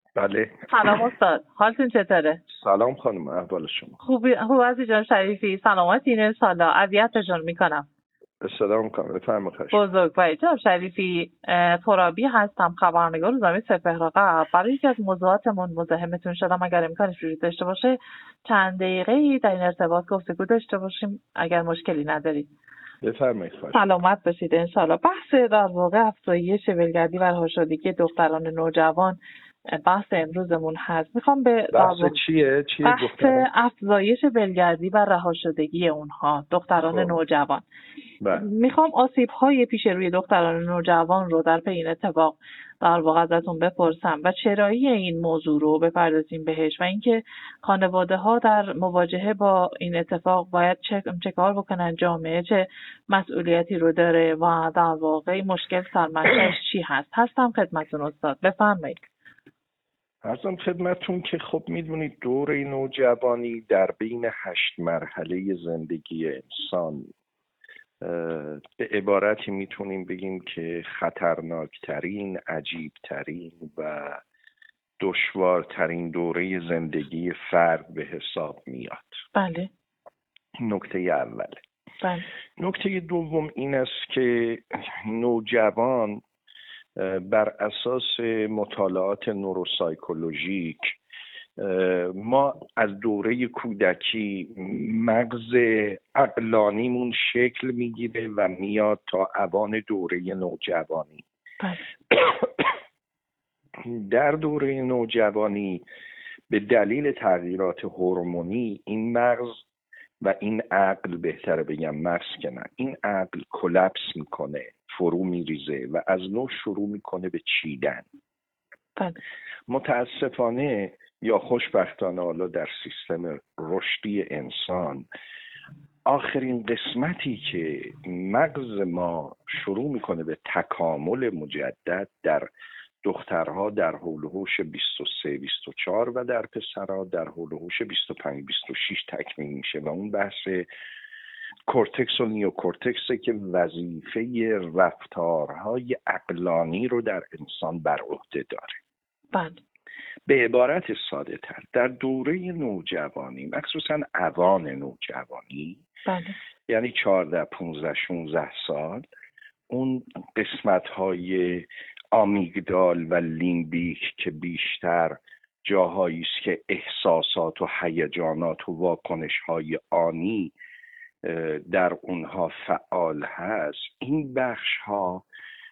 بله. سلام استاد، حالتون چطوره؟ سلام خانم، احوال شما؟ خوب عزیز جان شریفی، سلامتین ان شاء الله. اذیتشون میکنم. سلام میکنم، بفرمایید. بزرگوارید جناب شریفی، ترابی هستم، خبرنگار روزنامه سپهر قبل. برای یکی از موضوعاتمون مزاحمتون شدم، اگر امکانش وجود داشته باشه چند دقیقه‌ای در این ارتباط گفتگو داشته باشیم اگر مشکلی ندارید. بفرمایید. سلامت باشید ان شاء الله. بحث در واقع افزایش ولگردی و رهاشدگی دختران نوجوان بحث امروزمون هست. میخوام به بحث چیه بحث افزایش ولگردی و رهاشدگی اونها دختران نوجوان. میخوام آسیب‌های پیش روی دختران نوجوان رو در پی این اتفاق در واقع ازتون بپرسم و چرایی این موضوع رو بپردازیم بهش و اینکه خانواده‌ها در مواجهه با این اتفاق باید چه کار بکنن، جامعه چه مسئولیتی رو داره و در واقع مشکل سرمنشأش چی هست. هستم خدمتتون استاد، بفرمایید. عرضم خدمتتون که خب میدونید دوره نوجوانی در بین 8 مرحله زندگی انسان به عبارتی میتونیم بگیم که خطرناکترین، عجیبترین و دشوارترین دوره زندگی فرد به حساب میاد. بله. نکته اوله. بله. نکته دوم این است که نوجوان بر اساس مطالعات نوروسایکولوژیک ما از دوره کودکی مغز عقلانیمون شکل میگیره و میاد تا اوان دوره نوجوانی. در دوره نوجوانی به دلیل تغییرات هورمونی این مغز و این عقل، بهتره بگم مغز که نه، این عقل کلپس میکنه، فرو میریزه و از نو شروع میکنه به چیدن. متاسفانه یا خوشبختانه حالا در سیستم رشدی انسان آخرین قسمتی که مغز ما شروع میکنه به تکامل مجدد در دخترها در حول و حوش 23-24 و در پسرها در حول و حوش 25-26 تکمیل میشه و اون بحث کورتکس و نیوکورتکسه که وظیفه رفتارهای عقلانی رو در انسان بر عهده داره. بله. به عبارت ساده تر در دوره نوجوانی، مخصوصا اوان نوجوانی، بله، یعنی 14 15 16 سال، اون قسمت های آمیگدال و لیمبیک که بیشتر جاهایی است که احساسات و هیجانات و واکنش های آنی در اونها فعال هست، این بخش ها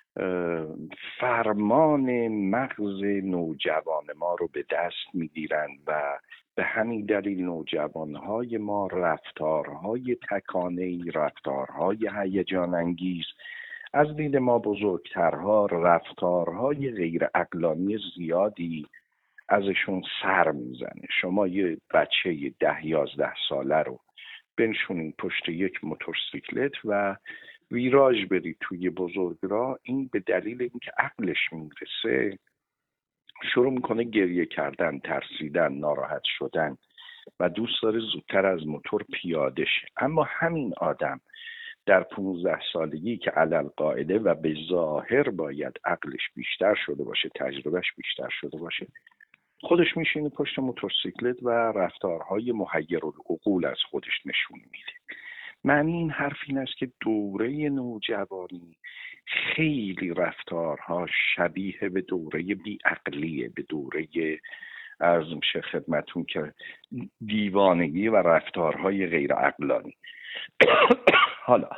فرمان مغز نوجوان ما رو به دست میگیرن و به همین دلیل نوجوانهای ما رفتارهای تکانه‌ای، رفتارهای هیجان انگیز، از دید ما بزرگترها رفتارهای غیر عقلانی زیادی ازشون سر میزنه. شما یه بچه 10-11 ساله رو بنشونین پشت یک موتورسیکلت و ویراژ برید توی بزرگراه، این به دلیل اینکه عقلش میرسه شروع میکنه گریه کردن، ترسیدن، ناراحت شدن و دوست داره زودتر از موتور پیاده شه. اما همین آدم در 15 سالگی که علل قاعده و به ظاهر باید عقلش بیشتر شده باشه، تجربهش بیشتر شده باشه، خودش میشینه پشت موتورسیکلت و رفتارهای محیرالعقول از خودش نشون میده. معنی این حرف این است که دوره نوجوانی خیلی رفتارها شبیه به دوره بیعقلیه، به دوره عرض میشه خدمتون که دیوانگی و رفتارهای غیر عقلانی. حالا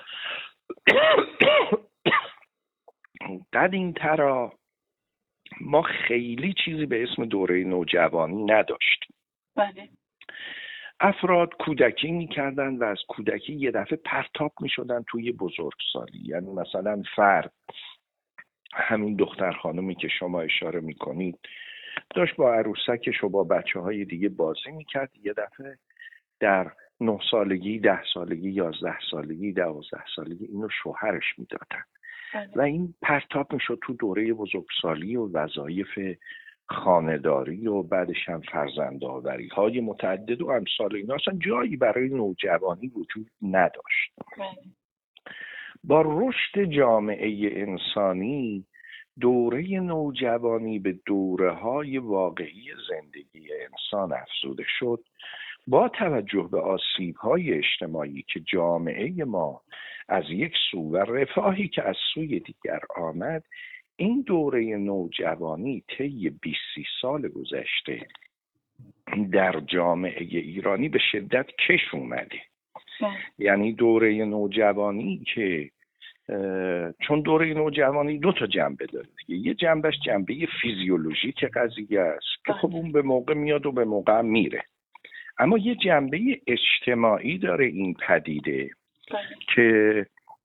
قدیم‌ترا ما خیلی چیزی به اسم دوره نوجوانی نداشتیم. بله. افراد کودکی میکردن و از کودکی یه دفعه پرتاب میشدن توی بزرگسالی. یعنی مثلا فرد، همین دختر خانمی که شما اشاره میکنید، داشت با عروسکش و با بچه های دیگه بازی میکرد، یه دفعه در 9 سالگی، 10 سالگی، 11 سالگی، 12 سالگی اینو شوهرش میدادن و این پرتاب میشد تو دوره بزرگسالی و وظایف خانه‌داری و بعدش هم فرزندآوری های متعدد و امثال اینا. اصلا جایی برای نوجوانی وجود نداشت. با رشد جامعه انسانی دوره نوجوانی به دوره‌های واقعی زندگی انسان افزوده شد با توجه به آسیب‌های اجتماعی که جامعه ما از یک سو و رفاهی که از سوی دیگر آمد. این دوره نوجوانی طی 20 سال گذشته در جامعه ایرانی به شدت کش اومده. یعنی دوره نوجوانی که چون دوره نوجوانی 2 تا جنبه داره دیگه. یه جنبش جنبه فیزیولوژیک قضیه است که خب اون به موقع میاد و به موقع میره، اما یه جنبه اجتماعی داره این پدیده که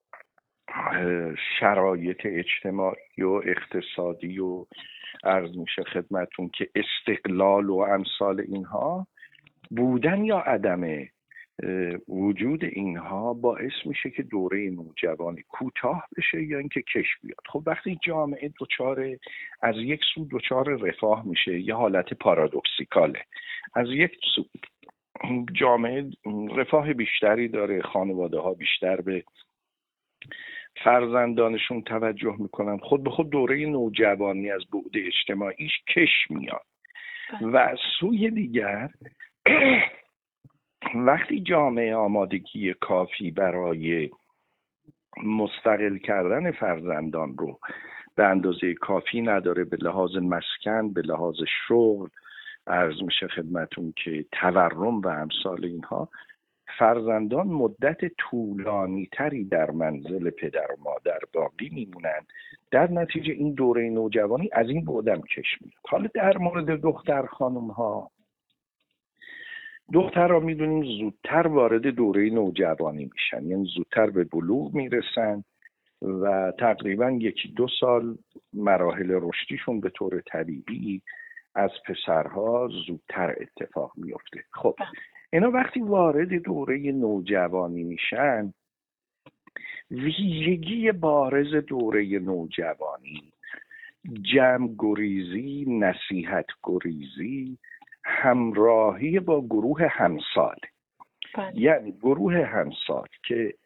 شرایط اجتماعی و اقتصادی و عرض میشه خدمتون که استقلال و امثال اینها بودن یا عدم وجود اینها باعث میشه که دوره نوجوانی کوتاه بشه یا اینکه کش بیاد. خب وقتی جامعه از یک سو دچار رفاه میشه، یه حالت پارادوکسیکاله. از یک سو جامعه رفاه بیشتری داره، خانواده ها بیشتر به فرزندانشون توجه میکنن، خود به خود دوره نوجوانی از بعد اجتماعیش کش میاد. و از سوی دیگر وقتی جامعه آمادگی کافی برای مستقل کردن فرزندان رو به اندازه کافی نداره، به لحاظ مسکن، به لحاظ شغل، عرض میشه خدمتون که تورم و امثال اینها، فرزندان مدت طولانی تری در منزل پدر و مادر باقی میمونن. در نتیجه این دوره نوجوانی از این بعدم کش میاد. حالا در مورد دختر خانم ها، دخترها میدونیم زودتر وارد دوره نوجوانی میشن، یعنی زودتر به بلوغ میرسن و تقریبا 1-2 سال مراحل رشدیشون به طور طبیعی از پسرها زودتر اتفاق میفته. خب اینا وقتی وارد دوره نوجوانی میشن، ویژگی بارز دوره نوجوانی جمع گریزی، نصیحت گریزی، همراهی با گروه همسال. یعنی گروه همسال که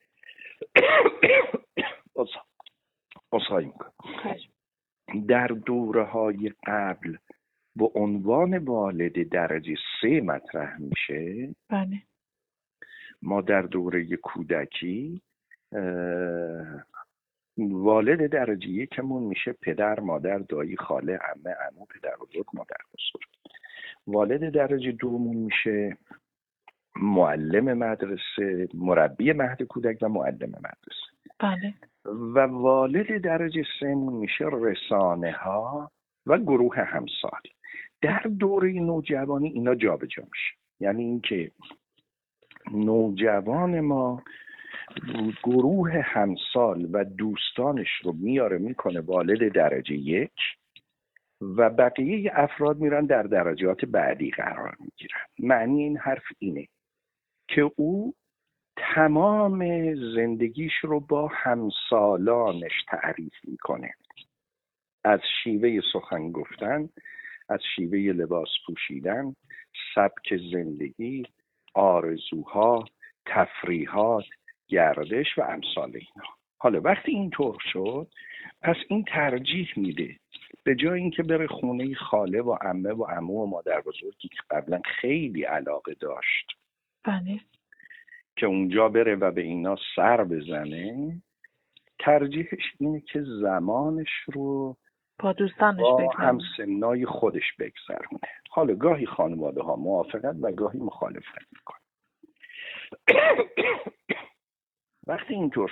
در دوره‌های قبل به عنوان والد درجه 3 مطرح میشه. بله. ما در دوره کودکی والد درجه 1 میشه پدر، مادر، دایی، خاله، عمه، عمو، پدر بزرگ، مادر بزرگ. والد درجه 2 میشه معلم مدرسه، مربی مهد کودک و معلم مدرسه. بله. و والد درجه 3 میشه رسانه ها و گروه همسال. در دوره نوجوانی اینا جابجا میشه. یعنی اینکه نوجوان ما گروه همسال و دوستانش رو میکنه والد درجه 1 و بقیه افراد میرن در درجات بعدی قرار میگیرن. معنی این حرف اینه که او تمام زندگیش رو با همسالانش تعریف میکنه، از شیوه سخن گفتن، از شیوه لباس پوشیدن، سبک زندگی، آرزوها، تفریحات، گردش و امثال اینا. حالا وقتی اینطور شد، پس این ترجیح میده به جای اینکه بره خونه خاله و عمه و عمو و مادر بزرگی که قبلا خیلی علاقه داشت، بله، که اونجا بره و به اینا سر بزنه، ترجیحش اینه که زمانش رو با دوستانش با همسنای خودش بگذرونه. حالا گاهی خانواده ها موافقت و گاهی مخالفت میکنن. وقتی اینطور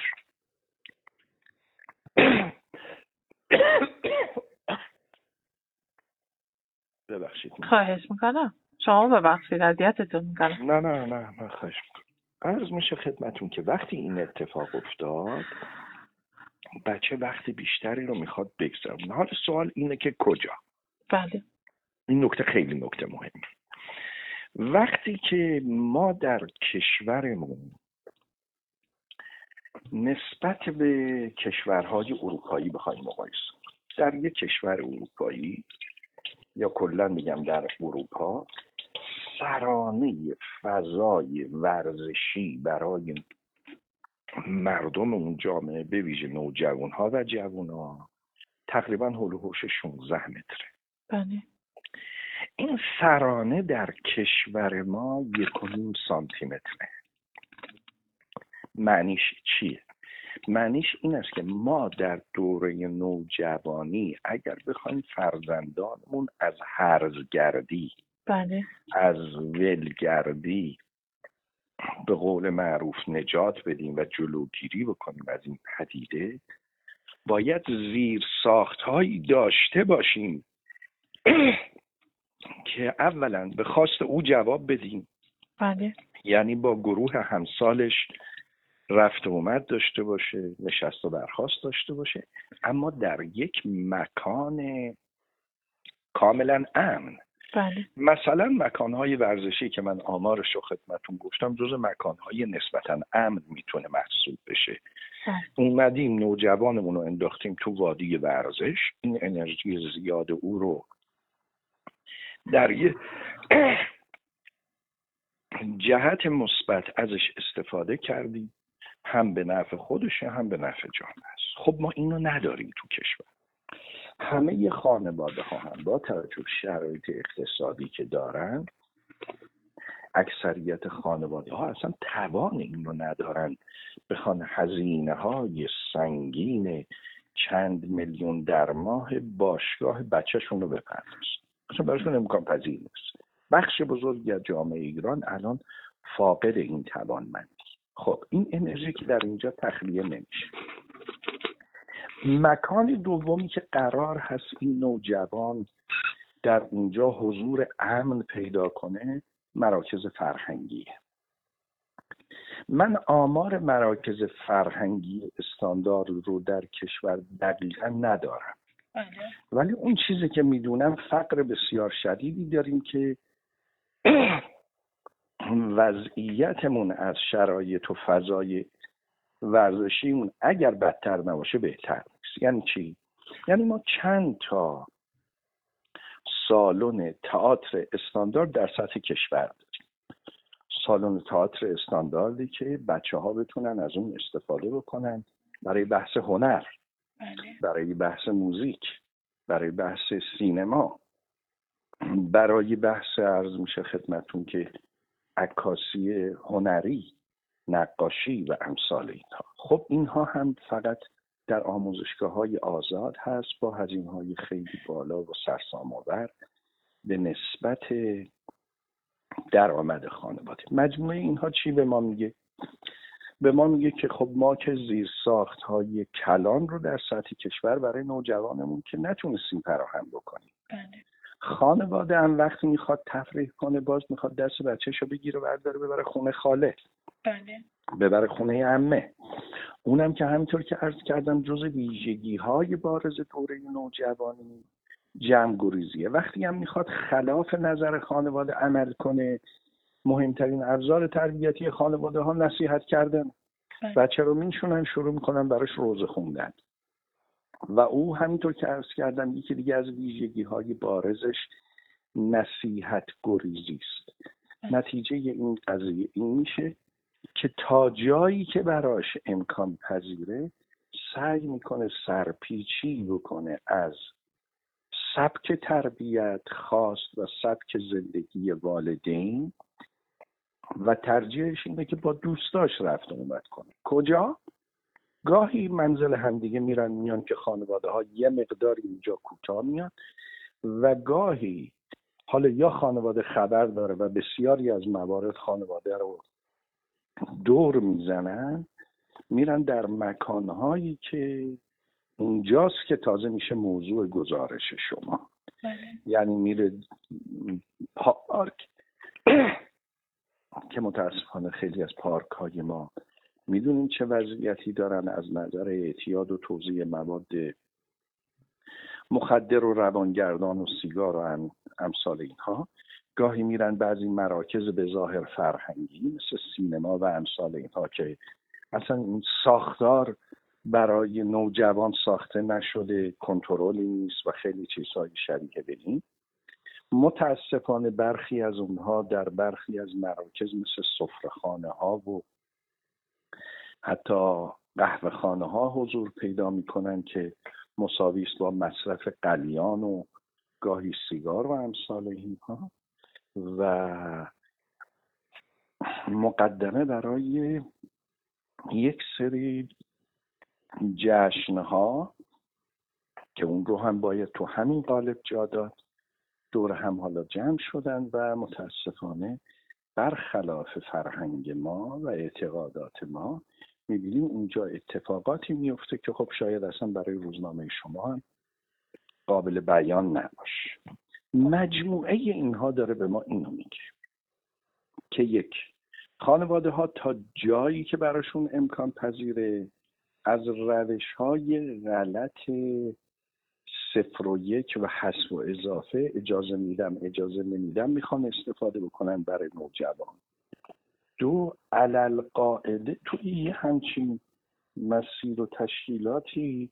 ببخشید، خواهش میکنم، شما ببخشید اذیتتون میکنم. نه من خواهش میکنم. عرض میشه خدمتون که وقتی این اتفاق افتاد، بچه وقتی بیشتری رو میخواد بگذرونه. حالا سوال اینه که کجا؟ بله. این نکته خیلی نکته مهمه. وقتی که ما در کشورمون نسبت به کشورهای اروپایی بخوایم مقایسه، در یک کشور اروپایی یا کلا میگم در اروپا، سرانه فضای ورزشی برای مردم اون جامعه به ویژه نوجوانها و جوانها تقریبا حول و حوش 16 متره. بله. این سرانه در کشور ما 1.5 سانتی متره. معنیش چیه؟ معنیش این است که ما در دوره نوجوانی اگر بخوایم فرزندانمون از هرزگردی، بله، از ولگردی به قول معروف نجات بدیم و جلوگیری بکنیم از این پدیده، باید زیر ساخت‌هایی داشته باشیم که اولا به خواست او جواب بدیم. بله. یعنی با گروه همسالش رفت و اومد داشته باشه، نشست و برخاست داشته باشه، اما در یک مکان کاملا امن. بله. مثلا مکانهای ورزشی که من آمارش رو خدمتون گفتم جز مکانهای نسبتا امن میتونه محسوب بشه. اومدیم نوجوانمون رو انداختیم تو وادی ورزش، این انرژی زیاد او رو در یه جهت مثبت ازش استفاده کردیم، هم به نفع خودشه هم به نفع جامعه است. خب ما اینو نداریم تو کشور. همه خانواده ها هم با توجه به شرایط اقتصادی که دارن، اکثریت خانواده ها اصلا توان اینو ندارن بخوان هزینه های سنگین چند میلیون در ماه باشگاه بچه‌شون رو بپردازن. اصلا براشون امکان پذیر نیست. بخش بزرگی از جامعه ایران الان فاقد این توانمندی. خب این انرژی که در اینجا تخلیه نمیشه. مکان دومی که قرار هست این نوجوان در اونجا حضور امن پیدا کنه مراکز فرهنگیه. من آمار مراکز فرهنگی استاندارد رو در کشور دقیقا ندارم، ولی اون چیزی که میدونم فقر بسیار شدیدی داریم که وضعیتمون از شرایط و فضای ورزشیمون اگر بدتر نباشه بهتر نیست. یعنی چی؟ یعنی ما چند تا سالن تئاتر استاندارد در سطح کشور داریم. سالن تئاتر استانداردی که بچه‌ها بتونن از اون استفاده بکنن برای بحث هنر، برای بحث موزیک، برای بحث سینما، برای بحث عرض میشه خدمتون که عکاسی هنری، نقاشی و امثال اینها. خب اینها هم فقط در آموزشگاه‌های آزاد هست با هزینه‌های خیلی بالا و سرسام‌آور به نسبت درآمد خانواده. مجموعه اینها چی به ما میگه؟ به ما میگه که خب ما که زیر ساخت‌های کلان رو در سطح کشور برای نوجوانمون که نتونستیم فراهم بکنیم. خانواده هم وقتی میخواد تفریح کنه باز میخواد دست بچه‌شو بگیره برداره ببره خونه خاله، ببره خونه عمه. اونم که همینطور که عرض کردم جز ویژگی‌های بارز دوره نوجوانی جمع گریزیه. وقتی هم میخواد خلاف نظر خانواده عمل کنه، مهمترین ابزار تربیتی خانواده ها نصیحت کردن. بچه رو میشونن شروع میکنن براش روزه خوندن و او همینطور که عرض کردم یکی دیگه از ویژگی‌های بارزش نصیحت گریزی است. نتیجه این قضیه این میشه که تا جایی که براش امکان پذیره سعی میکنه سرپیچی بکنه از سبک تربیت خاص و سبک زندگی والدین و ترجیحش اینه که با دوستاش رفت و اومد کنه. کجا؟ گاهی منزل همدیگه میان که خانواده ها یه مقداری اینجا کوتاه میان و گاهی حالا یا خانواده خبر داره و بسیاری از موارد خانواده رو دور میزنن میرن در مکانهایی که اونجاست که تازه میشه موضوع گزارش شما. یعنی میره پارک که متاسفانه خیلی از پارک های ما میدونیم چه وضعیتی دارن از نظر اعتیاد و توزیع مواد مخدر و روانگردان و سیگار و امثال اینها. گاهی میرن بعضی مراکز به ظاهر فرهنگی مثل سینما و امثال اینها که اصلا این ساختار برای نوجوان ساخته نشده، کنترلی نیست و خیلی چیزهای شبیه به این. متاسفانه برخی از اونها در برخی از مراکز مثل سفره‌خانه ها و حتی قهوه‌خانه ها حضور پیدا میکنن که مساوی است با مصرف قلیان و گاهی سیگار و امثال اینها و مقدمه برای یک سری جشنها که اون رو هم باید تو همین قالب جا داد دور هم حالا جمع شدن و متاسفانه برخلاف فرهنگ ما و اعتقادات ما می‌بینیم اونجا اتفاقاتی میفته که خب شاید اصلا برای روزنامه شما هم قابل بیان نباشه. مجموعه اینها داره به ما اینو میگه که یک، خانواده ها تا جایی که براشون امکان پذیره از روش‌های غلط 0 و 1 و حذف و اضافه اجازه میدم اجازه نمیدم میخوان استفاده بکنن برای نوجوان. 2، علل قاعده توی یه همچین مسیر و تشکیلاتی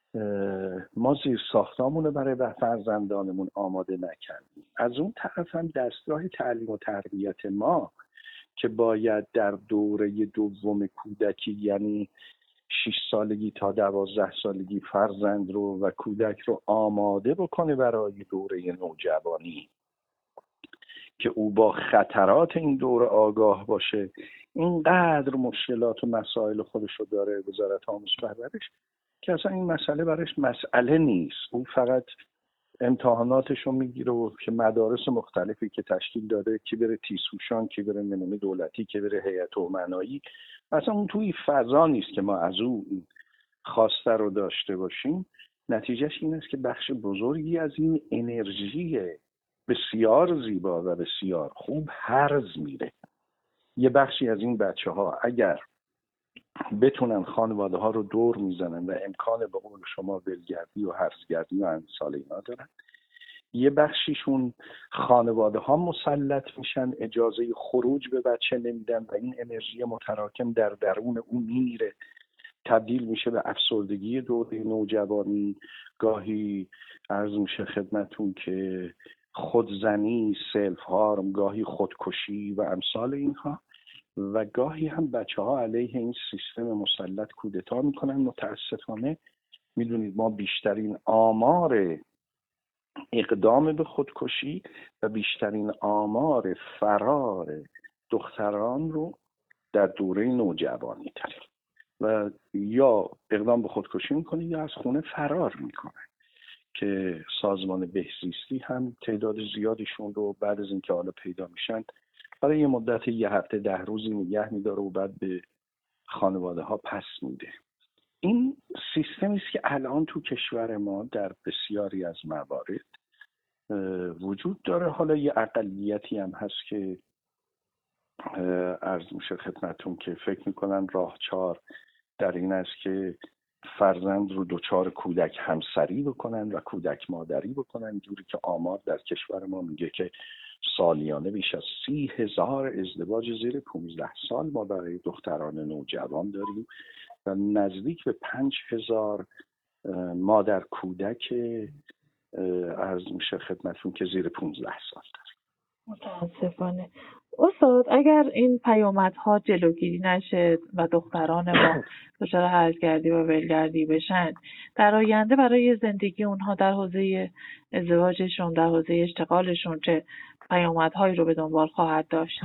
ما زیر ساختامونو برای فرزندانمون آماده نکردیم. از اون طرف هم دستگاه تعلیم و تربیت ما که باید در دوره دوم کودکی یعنی 6 سالگی تا 12 سالگی فرزند رو و کودک رو آماده بکنه برای دوره نوجوانی که او با خطرات این دوره آگاه باشه، اینقدر مشکلات و مسائل خودش رو داره وزارت آموزش و پرورش که اصلا این مسئله برایش مسئله نیست. او فقط امتحاناتش رو میگیره و که مدارس مختلفی که تشکیل داده، کی بره تیسوشان، کی بره نمونه دولتی، کی بره هیئت امنایی، اصلا اون توی فضا نیست که ما از او خواسته رو داشته باشیم. نتیجهش این است که بخش بزرگی از این انرژی بسیار زیبا و بسیار خوب هرز میره. یه بخشی از این بچه ها اگر بتونن خانواده ها رو دور میزنن و امکان به قول شما ولگردی و هرزگردی و امثال اینا دارن، یه بخشیشون خانواده ها مسلط میشن، اجازه خروج به بچه نمیدن و این انرژی متراکم در درون اون میره، تبدیل میشه به افسردگی دوره نوجوانی، گاهی عرض میشه خدمتون که خودزنی، سلف هارم، گاهی خودکشی و امثال اینها، و گاهی هم بچه ها علیه این سیستم مسلط کودتا میکنن. متاسفانه میدونید ما بیشترین آمار اقدام به خودکشی و بیشترین آمار فرار دختران رو در دوره نوجوانی داریم و یا اقدام به خودکشی میکنه یا از خونه فرار میکنه که سازمان بهزیستی هم تعداد زیادیشون رو بعد از اینکه حالا پیدا میشن برای یه مدت 1 هفته 10 روزی نگه میداره و بعد به خانواده ها پس میده. این سیستمی است که الان تو کشور ما در بسیاری از موارد وجود داره. حالا یه اقلیتی هم هست که عرض میشه خدمتون که فکر میکنن راهچار در این است که فرزند رو دوچار کودک همسری بکنن و کودک مادری بکنن، جوری که آمار در کشور ما میگه که سالیانه بیش از 30,000 ازدواج زیر 15 سال ما برای دختران نوجوان داریم و نزدیک به 5,000 مادر کودک عرض میشه خدمتون که زیر 15 سال داریم. متاسفانه استاد اگر این پیامدها جلوگیری نشه و دختران ما دچار هرزگردی و ولگردی بشن، در آینده برای زندگی اونها در حوزه ازدواجشون، در حوزه اشتغالشون چه پیامدهایی رو به دنبال خواهد داشت؟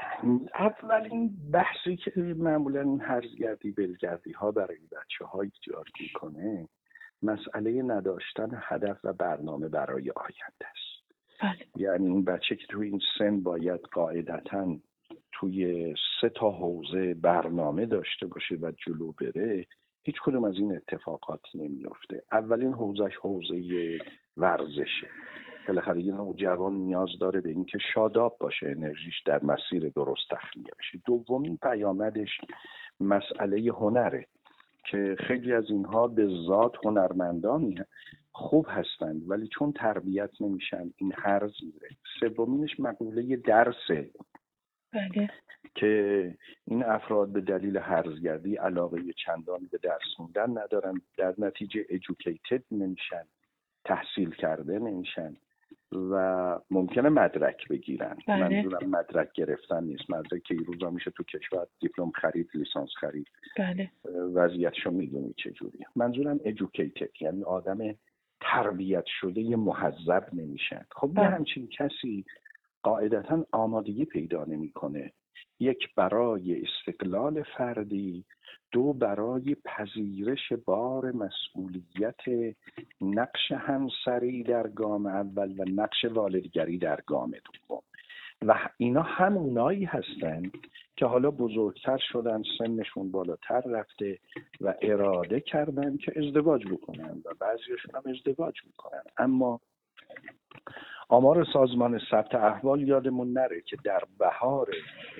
اولین بحثی که معمولا این هرزگردی ولگردی ها برای بچه ها ایجاد میکنه مسئله نداشتن هدف و برنامه برای آینده است. یعنی این بچه که توی این سن باید قاعدتاً توی 3 تا حوزه برنامه داشته باشه و جلو بره، هیچ کدوم از این اتفاقات نمیفته. اولین حوزهش حوزه ورزشه. بالاخره یه نوجوان نیاز داره به اینکه شاداب باشه، انرژیش در مسیر درست تخلیه بشه. دومین پیامدش مسئله هنره که خیلی از اینها به ذات هنرمندانی خوب هستند ولی چون تربیت نمیشن این هرز میره. سومینش مقوله درسه. بله. که این افراد به دلیل هرزگردی علاقه چندانی به درس خوندن ندارن، در نتیجه educated نمیشن، تحصیل کرده نمیشن و ممکنه مدرک بگیرن. بله. منظورم مدرک گرفتن نیست، مدرک که این روزا میشه تو کشور دیپلم خرید، لیسانس خرید. بله. وضعیتشو میدونی چجوریه. منظورم educated، یعنی آدم تربیت شده مهذب نمیشن. خب یه همچین کسی قاعدتاً آمادگی پیدا نمیکنه، یک برای استقلال فردی، دو برای پذیرش بار مسئولیت نقش همسری در گام اول و نقش والدگری در گام دوم. و اینا همونایی هستن که حالا بزرگتر شدن، سنشون بالاتر رفته و اراده کردن که ازدواج بکنن و بعضیشون هم ازدواج میکنن. اما آمار سازمان ثبت احوال یادمون نره که در بهار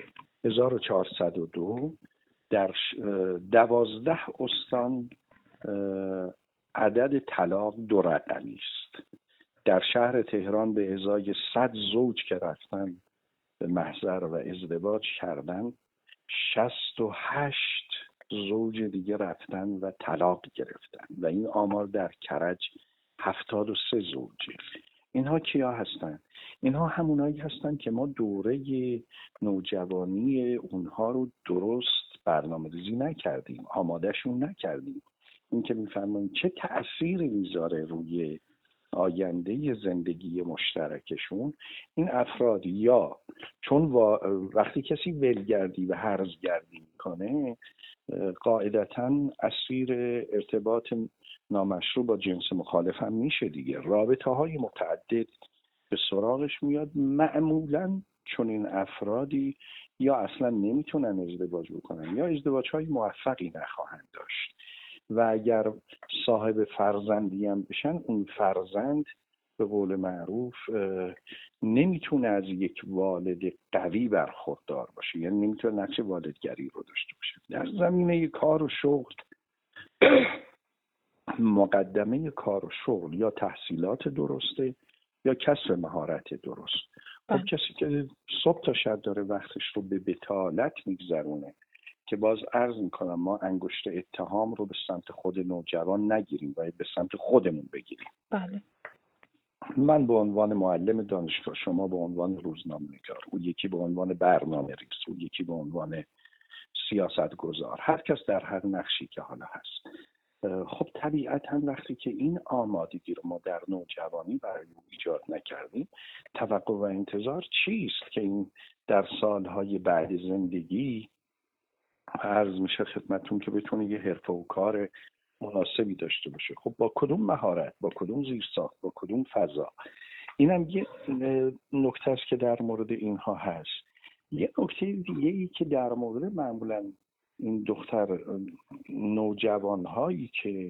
1402 در 12 استان عدد طلاق 2 رقمی است. در شهر تهران به ازای 100 زوج که رفتن به محضر و ازدواج کردن، 68 زوج دیگه رفتن و طلاق گرفتن و این آمار در کرج 73 زوجه. اینها کیا هستن؟ اینها همونایی هستن که ما دوره نوجوانی اونها رو درست برنامه‌ریزی نکردیم، آمادهشون نکردیم. این که میفهمن چه تأثیری میذاره روی آینده زندگی مشترکشون. این افراد یا چون وقتی کسی ولگردی و هرزگردی میکنه قاعدتاً اسیر ارتباط نامشروع با جنس مخالف هم میشه دیگه، رابطه های متعدد به سراغش میاد. معمولاً چون این افرادی یا اصلا نمیتونن ازدواج بکنن یا ازدواج های موفقی نخواهند داشت و اگر صاحب فرزندی هم بشن، اون فرزند به قول معروف نمیتونه از یک والد قوی برخوردار باشه، یعنی نمیتونه نقش والدگری رو داشته باشه. در زمینه کار و شغل مقدمه کار و شغل یا تحصیلات درسته یا کسب مهارت درست. خب کسی که صبح تا شب داره وقتش رو به بطالت میگذرونه که باز عرض میکنم ما انگشت اتهام رو به سمت خود نوجوان نگیریم و به سمت خودمون بگیریم. بله. من به عنوان معلم دانشگاه، شما به عنوان روزنامه‌نگار، اون یکی به عنوان برنامه‌ریز، اون یکی به عنوان سیاستگزار، هر کس در هر نقشی که حالا هست. خب طبیعتاً وقتی که این آمادگی رو ما در نوجوانی برای ایجاد نکردیم، توقع و انتظار چیست که این در سالهای بعد زندگی عرض میشه خدمتون که بتونه یه حرفه و کار مناسبی داشته باشه؟ خب با کدوم مهارت، با کدوم زیرساخت، با کدوم فضا؟ اینم یه نکته است که در مورد اینها هست. یه نکته دیگه ای که در مورد معمولا این دختر نوجوان هایی که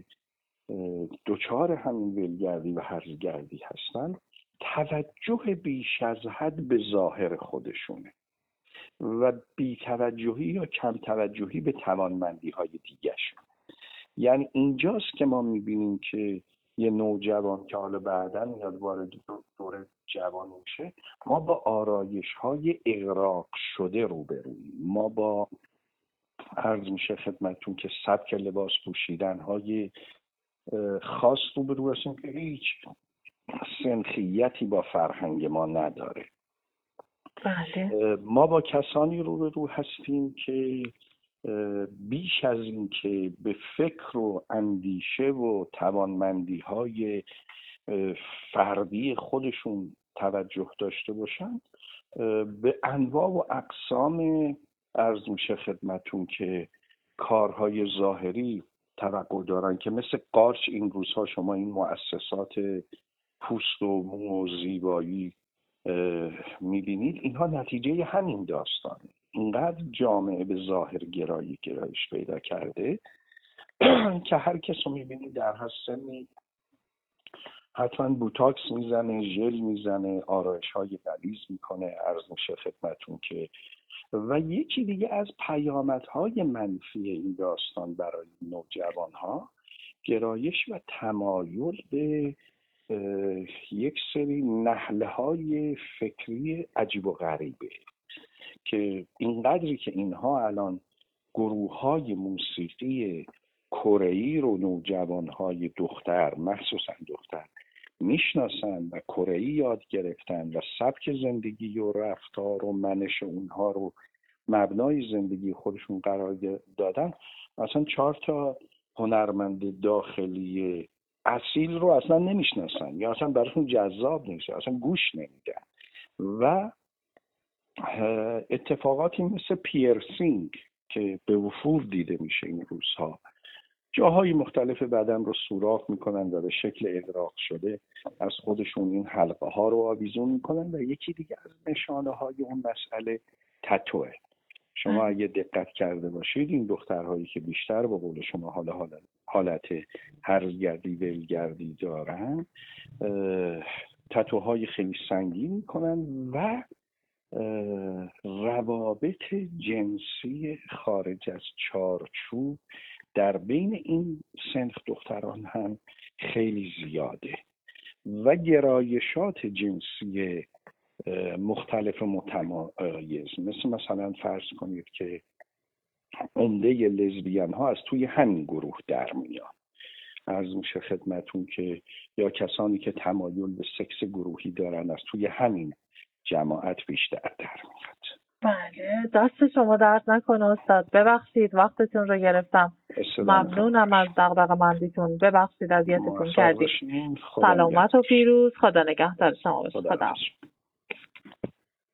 دچار همین ولگردی و هرزگردی هستن، توجه بیش از حد به ظاهر خودشونه و بی‌توجهی یا کم توجهی به توانمندی های دیگرشون. یعنی اینجاست که ما میبینیم که یه نوجوان که حالا بعداً میاد وارد دوره جوان میشه، ما با آرایش های اغراق شده روبرویم. ما با عرض میشه خدمتون که سبک لباس پوشیدن های خاص روبرو هستیم که هیچ سنخیتی با فرهنگ ما نداره. بله. ما با کسانی روبرو هستیم که بیش از این که به فکر و اندیشه و توانمندی های فردی خودشون توجه داشته باشن، به انواع و اقسام عرض میشه خدمتون که کارهای ظاهری توقع دارن که مثل قارچ این روزها شما این مؤسسات پوست و مو و زیبایی میبینید. اینها نتیجه همین داستانه. اینقدر جامعه به ظاهر گرایش پیدا کرده که هر کس رو میبینید در هر سنی حتما بوتاکس میزنه، ژل میزنه، آرایش های غلیظ میکنه. عرض میشه خدمتون که و یکی دیگه از پیامدهای منفی این داستان برای نوجوانها گرایش و تمایل به یک سری نهلهای فکری عجیب و غریبه که اینقدری که اینها الان گروه‌های موسیقی کره‌ای رو نوجوان‌های دختر، مخصوصا دختر، میشناسن و کره‌ای یاد گرفتن و سبک زندگی و رفتار و منش اونها رو مبنای زندگی خودشون قرار دادن، اصلا 4 تا هنرمند داخلی اصیل رو اصلا نمیشناسن یا اصلا براشون جذاب نیست، اصلا گوش نمیدن. و اتفاقاتی مثل پیرسینگ که به وفور دیده میشه این روزها، جاهای مختلف بدن رو سوراخ میکنن و به شکل اغراق شده از خودشون این حلقه ها رو آویزون میکنن. و یکی دیگه از نشانه های اون مسئله تتوه. شما اگه دقت کرده باشید این دخترهایی که بیشتر به قول شما حالت هرزگردی ولگردی دارن، تتوهای خیلی سنگین میکنن و روابط جنسی خارج از چارچوب در بین این سنخ دختران هم خیلی زیاده و گرایشات جنسی مختلف و متمایز، مثلا فرض کنید که عمده لزبیان ها از توی همین گروه در میان. عرض میشه خدمتون که یا کسانی که تمایل به سکس گروهی دارن از توی همین جماعت بیشتر در میاد. بله، دست شما درد نکنه استاد. ببخشید وقتتون رو گرفتم. ممنونم از دغدغه‌مندیتون. ببخشید اذیتتون کردیم. سلامت و پیروز. خدا نگهدار شما باشه. خدا